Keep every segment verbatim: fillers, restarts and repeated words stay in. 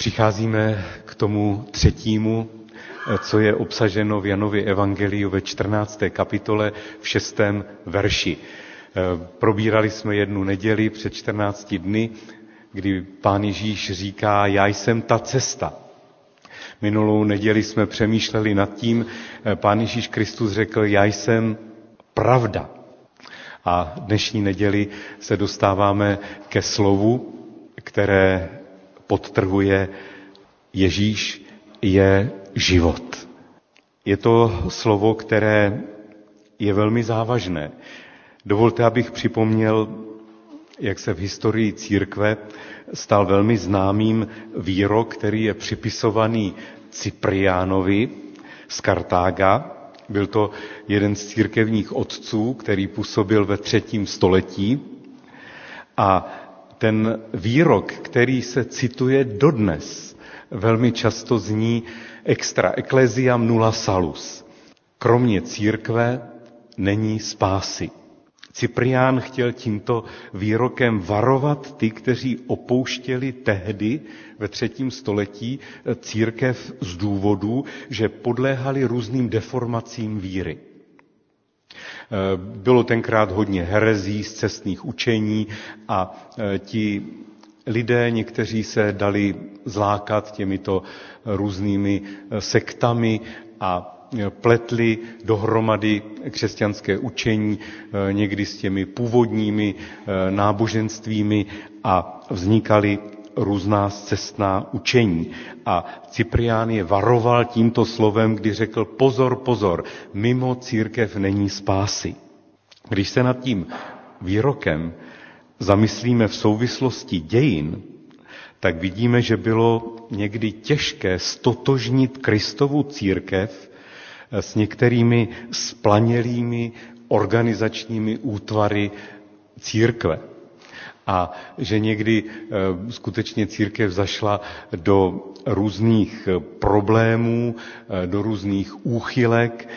Přicházíme k tomu třetímu, co je obsaženo v Janově evangeliu ve čtrnácté kapitole v šestém verši. Probírali jsme jednu neděli před čtrnácti dny, kdy Pán Ježíš říká, já jsem ta cesta. Minulou neděli jsme přemýšleli nad tím, Pán Ježíš Kristus řekl, já jsem pravda. A dnešní neděli se dostáváme ke slovu, které podtrhuje Ježíš je život. Je to slovo, které je velmi závažné. Dovolte, abych připomněl, jak se v historii církve stal velmi známým výrok, který je připisovaný Cypriánovi z Kartága. Byl to jeden z církevních otců, který působil ve třetím století. A ten výrok, který se cituje dodnes, velmi často zní extra ecclesiam nulla salus. Kromě církve není spásy. Cyprián chtěl tímto výrokem varovat ty, kteří opouštěli tehdy ve třetím století církev z důvodu, že podléhali různým deformacím víry. Bylo tenkrát hodně herezí, scestných učení a ti lidé, někteří se dali zlákat těmito různými sektami a pletli dohromady křesťanské učení, někdy s těmi původními náboženstvími a vznikaly různá scestná učení. A Cyprián je varoval tímto slovem, kdy řekl pozor, pozor, mimo církev není spásy. Když se nad tím výrokem zamyslíme v souvislosti dějin, tak vidíme, že bylo někdy těžké stotožnit Kristovu církev s některými splanělými organizačními útvary církve. A že někdy e, skutečně církev zašla do různých problémů, e, do různých úchylek.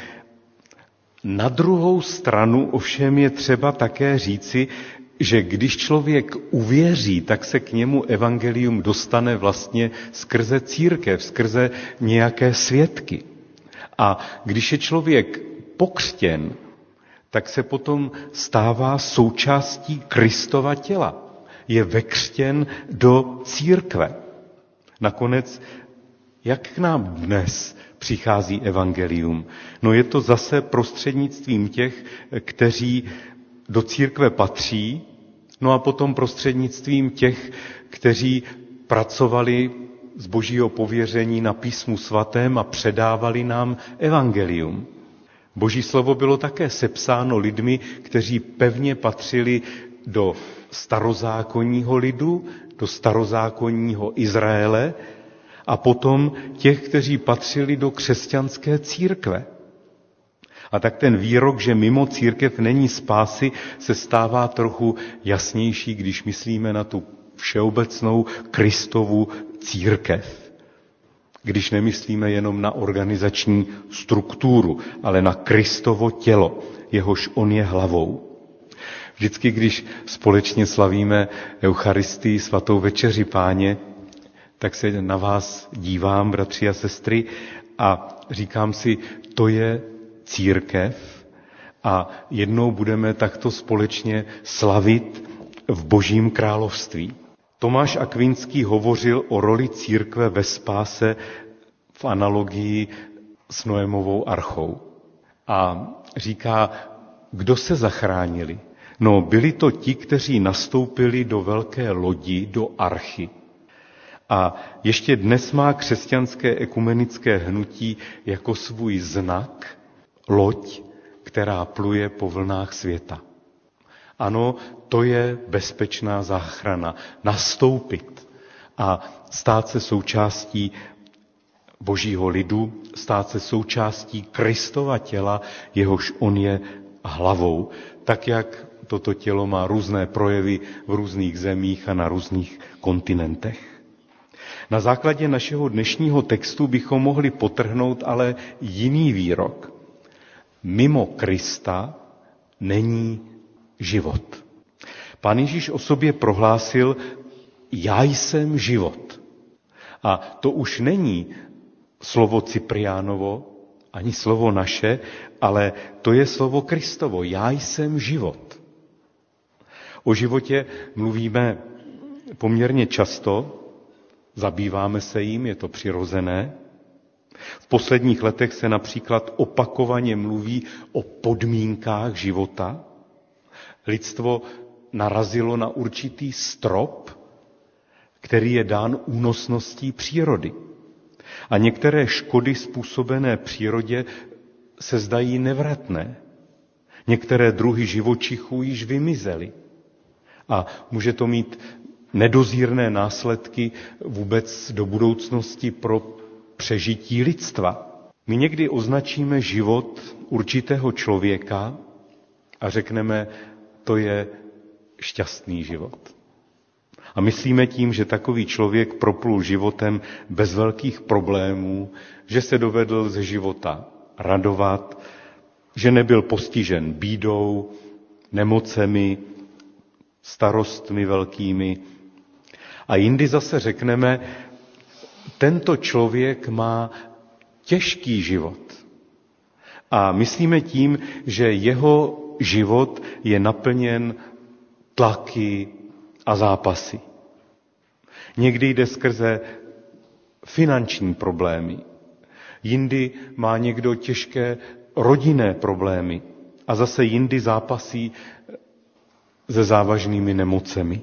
Na druhou stranu ovšem je třeba také říci, že když člověk uvěří, tak se k němu evangelium dostane vlastně skrze církev, skrze nějaké svědky. A když je člověk pokřtěn, tak se potom stává součástí Kristova těla. Je vekřtěn do církve. Nakonec, jak k nám dnes přichází evangelium? No je to zase prostřednictvím těch, kteří do církve patří, no a potom prostřednictvím těch, kteří pracovali z božího pověření na písmu svatém a předávali nám evangelium. Boží slovo bylo také sepsáno lidmi, kteří pevně patřili do starozákonního lidu, do starozákonního Izraele a potom těch, kteří patřili do křesťanské církve. A tak ten výrok, že mimo církev není spásy, se stává trochu jasnější, když myslíme na tu všeobecnou Kristovu církev. Když nemyslíme jenom na organizační strukturu, ale na Kristovo tělo, jehož on je hlavou. Vždycky, když společně slavíme Eucharistii, svatou večeři Páně, tak se na vás dívám, bratři a sestry, a říkám si, to je církev a jednou budeme takto společně slavit v Božím království. Tomáš Akvinský hovořil o roli církve ve spáse v analogii s Noémovou archou. A říká, kdo se zachránili? No, byli to ti, kteří nastoupili do velké lodi, do archy. A ještě dnes má křesťanské ekumenické hnutí jako svůj znak loď, která pluje po vlnách světa. Ano, to je bezpečná záchrana. Nastoupit a stát se součástí Božího lidu, stát se součástí Kristova těla, jehož on je hlavou. Tak, jak toto tělo má různé projevy v různých zemích a na různých kontinentech. Na základě našeho dnešního textu bychom mohli podtrhnout ale jiný výrok. Mimo Krista není život. Pán Ježíš o sobě prohlásil, já jsem život. A to už není slovo Cypriánovo, ani slovo naše, ale to je slovo Kristovo. Já jsem život. O životě mluvíme poměrně často, zabýváme se jím, je to přirozené. V posledních letech se například opakovaně mluví o podmínkách života. Lidstvo narazilo na určitý strop, který je dán únosností přírody. A některé škody způsobené přírodě se zdají nevratné. Některé druhy živočichů již vymizely. A může to mít nedozírné následky vůbec do budoucnosti pro přežití lidstva. My někdy označíme život určitého člověka a řekneme, to je šťastný život. A myslíme tím, že takový člověk proplul životem bez velkých problémů, že se dovedl ze života radovat, že nebyl postižen bídou, nemocemi, starostmi velkými. A jindy zase řekneme, tento člověk má těžký život. A myslíme tím, že jeho život je naplněn tlaky a zápasy. Někdy jde skrze finanční problémy, jindy má někdo těžké rodinné problémy a zase jindy zápasí se závažnými nemocemi.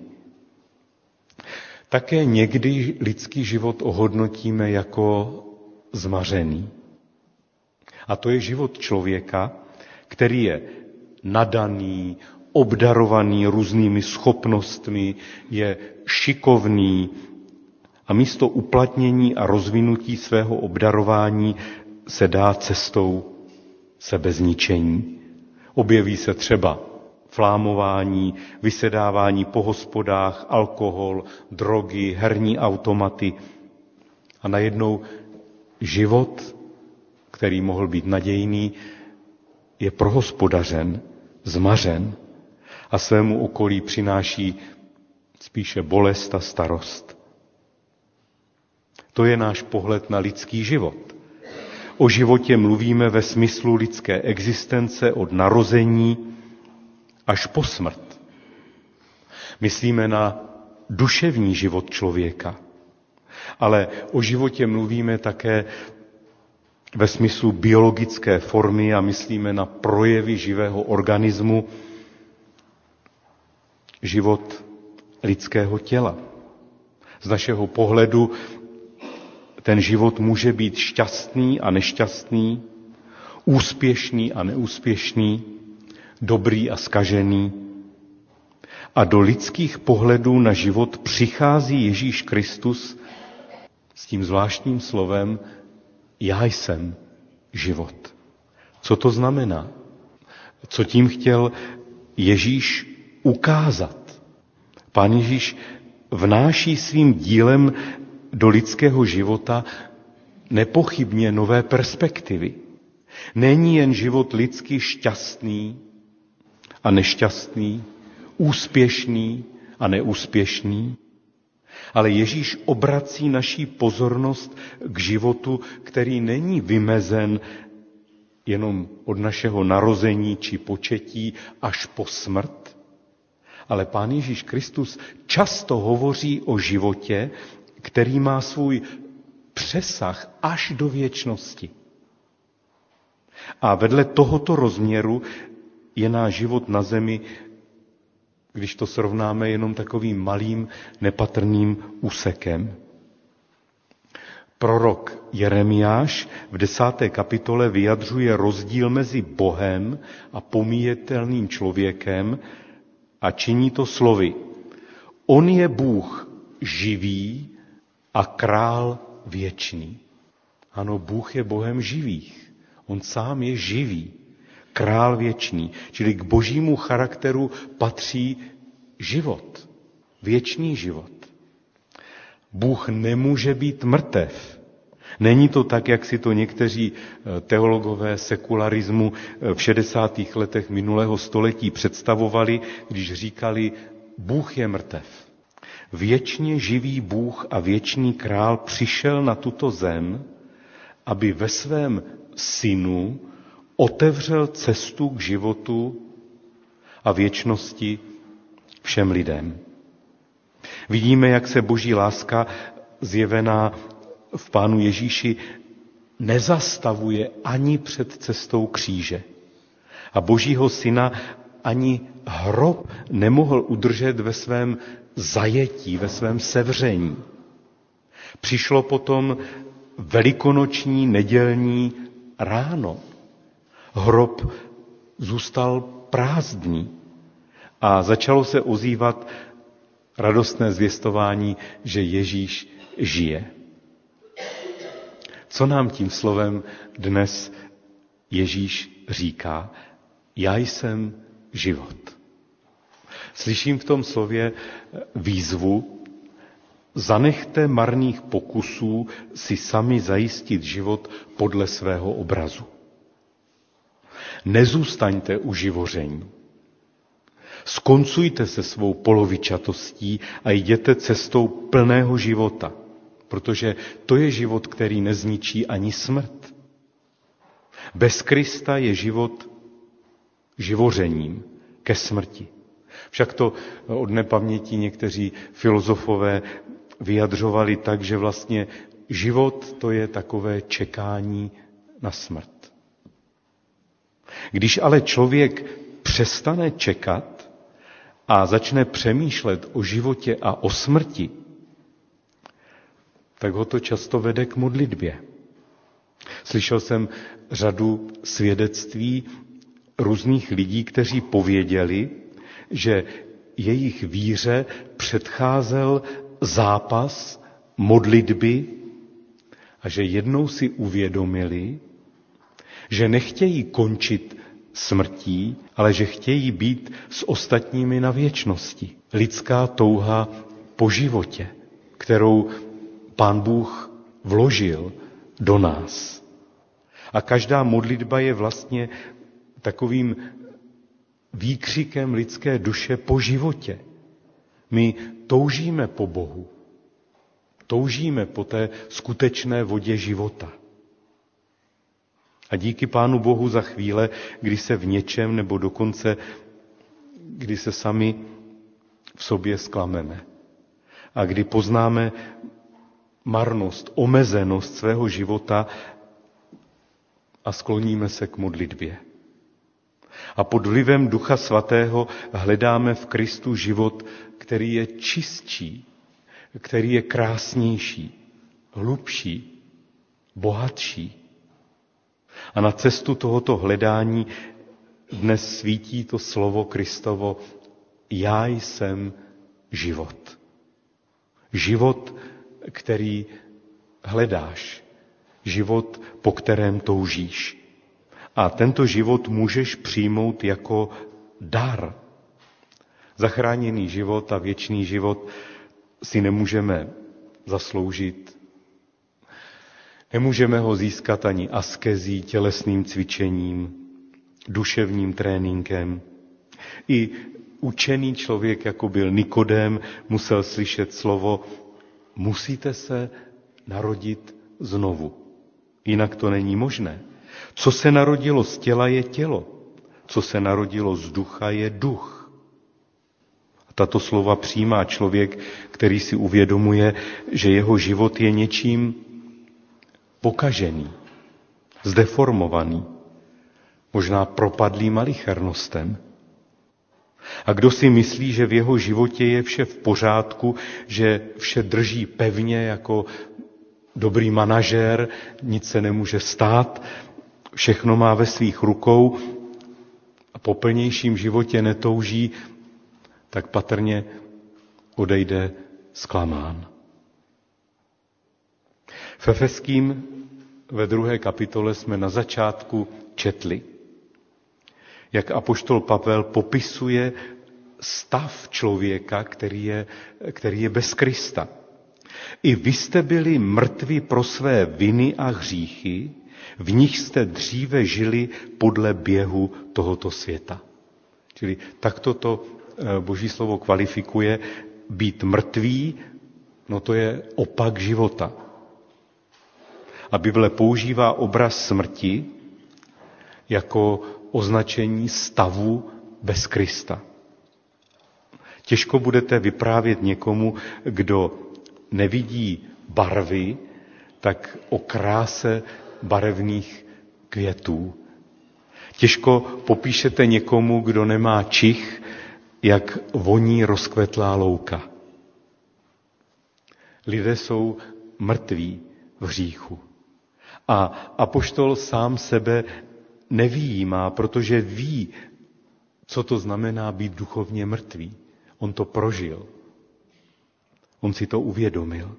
Také někdy lidský život ohodnotíme jako zmařený. A to je život člověka, který je nadaný, obdarovaný různými schopnostmi, je šikovný a místo uplatnění a rozvinutí svého obdarování se dá cestou sebezničení. Objeví se třeba flámování, vysedávání po hospodách, alkohol, drogy, herní automaty a najednou život, který mohl být nadějný, je prohospodařen, zmařen a svému okolí přináší spíše bolest a starost. To je náš pohled na lidský život. O životě mluvíme ve smyslu lidské existence od narození až po smrt. Myslíme na duševní život člověka, ale o životě mluvíme také ve smyslu biologické formy a myslíme na projevy živého organismu, život lidského těla. Z našeho pohledu ten život může být šťastný a nešťastný, úspěšný a neúspěšný, dobrý a zkažený. A do lidských pohledů na život přichází Ježíš Kristus s tím zvláštním slovem já jsem život. Co to znamená? Co tím chtěl Ježíš ukázat? Pán Ježíš vnáší svým dílem do lidského života nepochybně nové perspektivy. Není jen život lidsky šťastný a nešťastný, úspěšný a neúspěšný, ale Ježíš obrací naší pozornost k životu, který není vymezen jenom od našeho narození či početí až po smrt, ale Pán Ježíš Kristus často hovoří o životě, který má svůj přesah až do věčnosti. A vedle tohoto rozměru je náš život na zemi, když to srovnáme, jenom takovým malým, nepatrným úsekem. Prorok Jeremiáš v desáté kapitole vyjadřuje rozdíl mezi Bohem a pomíjetelným člověkem a činí to slovy. On je Bůh živý a král věčný. Ano, Bůh je Bohem živých. On sám je živý, král věčný. Čili k božímu charakteru patří život, věčný život. Bůh nemůže být mrtev. Není to tak, jak si to někteří teologové sekularismu v šedesátých letech minulého století představovali, když říkali, Bůh je mrtev. věčně živý Bůh a věčný král přišel na tuto zem, aby ve svém synu otevřel cestu k životu a věčnosti všem lidem. Vidíme, jak se Boží láska zjevená v Pánu Ježíši nezastavuje ani před cestou kříže. A Božího syna ani hrob nemohl udržet ve svém zajetí, ve svém sevření. Přišlo potom velikonoční nedělní ráno. Hrob zůstal prázdný a začalo se ozývat radostné zvěstování, že Ježíš žije. Co nám tím slovem dnes Ježíš říká? Já jsem život. Slyším v tom slově výzvu: zanechte marných pokusů si sami zajistit život podle svého obrazu. Nezůstaňte u živoření. Skoncujte se svou polovičatostí a jděte cestou plného života, protože to je život, který nezničí ani smrt. Bez Krista je život živořením ke smrti. Však to od nepaměti někteří filozofové vyjadřovali tak, že vlastně život to je takové čekání na smrt. Když ale člověk přestane čekat a začne přemýšlet o životě a o smrti, tak ho to často vede k modlitbě. Slyšel jsem řadu svědectví různých lidí, kteří pověděli, že jejich víře předcházel zápas modlitby a že jednou si uvědomili, že nechtějí končit smrtí, ale že chtějí být s ostatními na věčnosti. Lidská touha po životě, kterou Pán Bůh vložil do nás. A každá modlitba je vlastně takovým výkřikem lidské duše po životě. My toužíme po Bohu. Toužíme po té skutečné vodě života. A díky Pánu Bohu za chvíle, kdy se v něčem nebo dokonce, kdy se sami v sobě zklameme a kdy poznáme marnost, omezenost svého života a skloníme se k modlitbě. A pod vlivem Ducha Svatého hledáme v Kristu život, který je čistší, který je krásnější, hlubší, bohatší. A na cestu tohoto hledání dnes svítí to slovo Kristovo: já jsem život. Život, který hledáš. Život, po kterém toužíš. A tento život můžeš přijmout jako dar. Zachráněný život a věčný život si nemůžeme zasloužit. Nemůžeme ho získat ani askezí, tělesným cvičením, duševním tréninkem. I učený člověk, jako byl Nikodém, musel slyšet slovo: musíte se narodit znovu. Jinak to není možné. Co se narodilo z těla, je tělo. Co se narodilo z ducha, je duch. A tato slova přijímá člověk, který si uvědomuje, že jeho život je něčím pokažený, zdeformovaný, možná propadlý malichernostem. A kdo si myslí, že v jeho životě je vše v pořádku, že vše drží pevně jako dobrý manažér, nic se nemůže stát, všechno má ve svých rukou a po plnějším životě netouží, tak patrně odejde zklamán. V Efeským ve druhé kapitole jsme na začátku četli, jak apoštol Pavel popisuje stav člověka, který je, který je bez Krista. I vy jste byli mrtví pro své viny a hříchy, v nich jste dříve žili podle běhu tohoto světa. Čili takto to Boží slovo kvalifikuje být mrtvý, no to je opak života. A Bible používá obraz smrti jako označení stavu bez Krista. Těžko budete vyprávět někomu, kdo nevidí barvy, tak o kráse barevných květů. Těžko popíšete někomu, kdo nemá čich, jak voní rozkvetlá louka. Lidé jsou mrtví v hříchu. A apoštol sám sebe nevyjímá, protože ví, co to znamená být duchovně mrtvý. On to prožil. On si to uvědomil.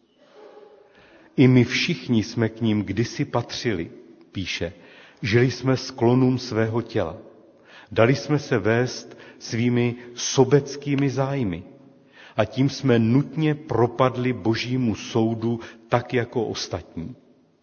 I my všichni jsme k ním kdysi patřili, píše. Žili jsme sklonům svého těla. Dali jsme se vést svými sobeckými zájmy. A tím jsme nutně propadli Božímu soudu tak jako ostatní.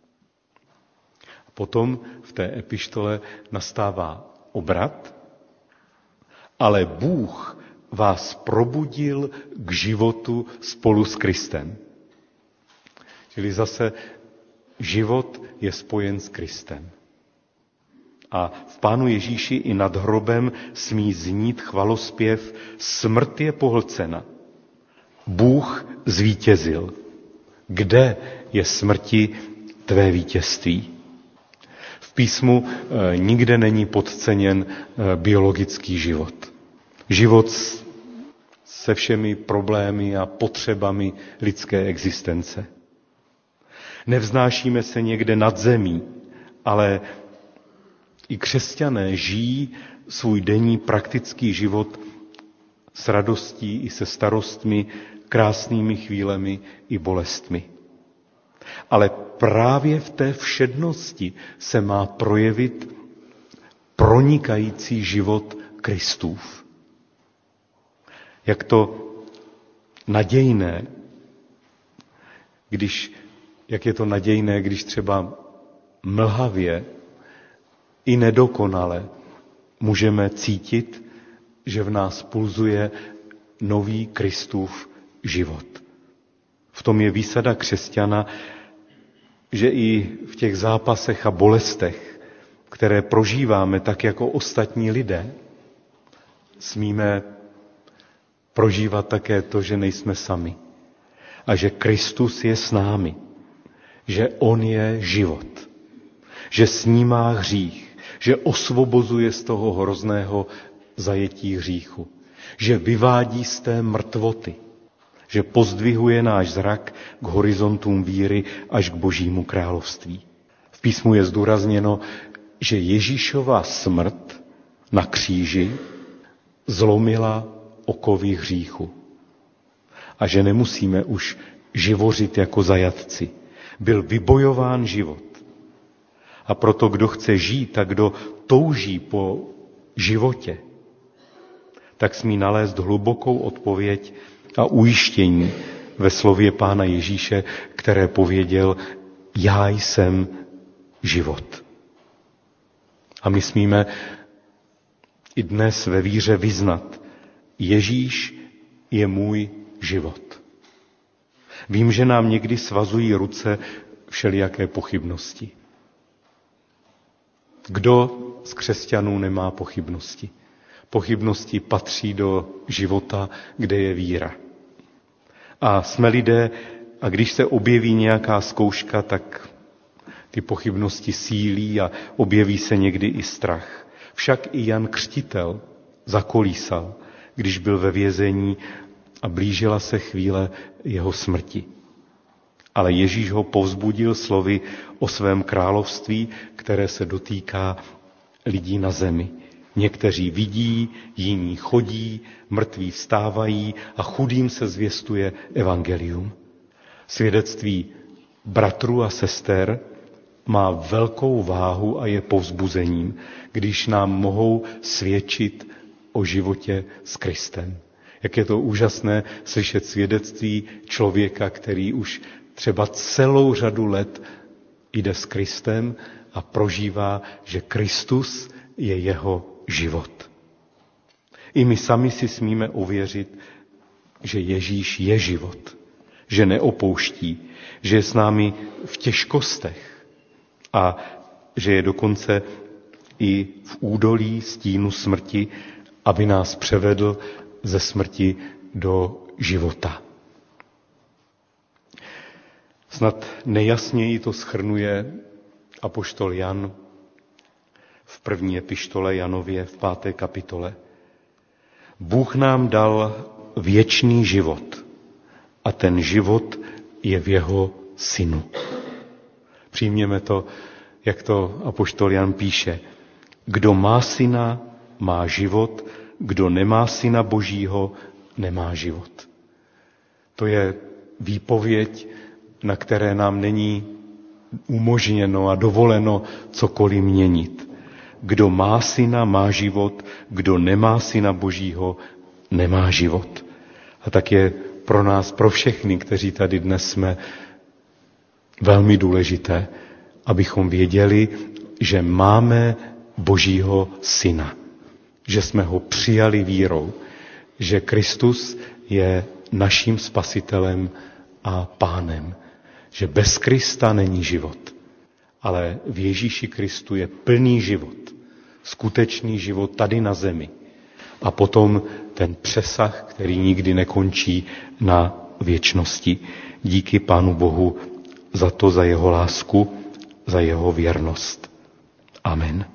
A potom v té epištole nastává obrat, ale Bůh vás probudil k životu spolu s Kristem. Čili zase život je spojen s Kristem. A v Pánu Ježíši i nad hrobem smí znít chvalospěv: smrt je pohlcena. Bůh zvítězil. Kde je smrti tvé vítězství? V písmu e, nikde není podceněn e, biologický život. Život s, se všemi problémy a potřebami lidské existence. Nevznášíme se někde nad zemí, ale i křesťané žijí svůj denní praktický život s radostí i se starostmi, krásnými chvílemi i bolestmi. Ale právě v té všednosti se má projevit pronikající život Kristův. Jak to nadějné, když, jak je to nadějné, když třeba mlhavě i nedokonale můžeme cítit, že v nás pulzuje nový Kristův život. V tom je výsada křesťana, že i v těch zápasech a bolestech, které prožíváme tak jako ostatní lidé, smíme prožívat také to, že nejsme sami. A že Kristus je s námi. Že on je život. Že snímá hřích. Že osvobozuje z toho hrozného zajetí hříchu. Že vyvádí z té mrtvoty. Že pozdvihuje náš zrak k horizontům víry až k Božímu království. V písmu je zdůrazněno, že Ježíšova smrt na kříži zlomila okovy hříchu. A že nemusíme už živořit jako zajatci. Byl vybojován život. A proto, kdo chce žít a kdo touží po životě, tak smí nalézt hlubokou odpověď a ujištění ve slově Pána Ježíše, které pověděl: já jsem život. A my smíme i dnes ve víře vyznat: Ježíš je můj život. Vím, že nám někdy svazují ruce všelijaké pochybnosti. Kdo z křesťanů nemá pochybnosti? Pochybnosti patří do života, kde je víra. A jsme lidé, a když se objeví nějaká zkouška, tak ty pochybnosti sílí a objeví se někdy i strach. Však i Jan Křtitel zakolísal, když byl ve vězení a blížila se chvíle jeho smrti. Ale Ježíš ho povzbudil slovy o svém království, které se dotýká lidí na zemi. Někteří vidí, jiní chodí, mrtví vstávají a chudým se zvěstuje evangelium. Svědectví bratrů a sester má velkou váhu a je povzbuzením, když nám mohou svědčit o životě s Kristem. Jak je to úžasné slyšet svědectví člověka, který už třeba celou řadu let jde s Kristem a prožívá, že Kristus je jeho život. I my sami si smíme ověřit, že Ježíš je život, že neopouští, že je s námi v těžkostech a že je dokonce i v údolí stínu smrti, aby nás převedl ze smrti do života. Snad nejjasněji to shrnuje apoštol Jan v první epištole Janově v páté kapitole. Bůh nám dal věčný život a ten život je v jeho synu. Přijměme to, jak to apoštol Jan píše. Kdo má syna, má život, kdo nemá syna Božího, nemá život. To je výpověď, na které nám není umožněno a dovoleno cokoliv měnit. Kdo má syna, má život, kdo nemá syna Božího, nemá život. A tak je pro nás, pro všechny, kteří tady dnes jsme, velmi důležité, abychom věděli, že máme Božího syna, že jsme ho přijali vírou, že Kristus je naším spasitelem a pánem, že bez Krista není život, ale v Ježíši Kristu je plný život, skutečný život tady na zemi a potom ten přesah, který nikdy nekončí na věčnosti. Díky Pánu Bohu za to, za jeho lásku, za jeho věrnost. Amen.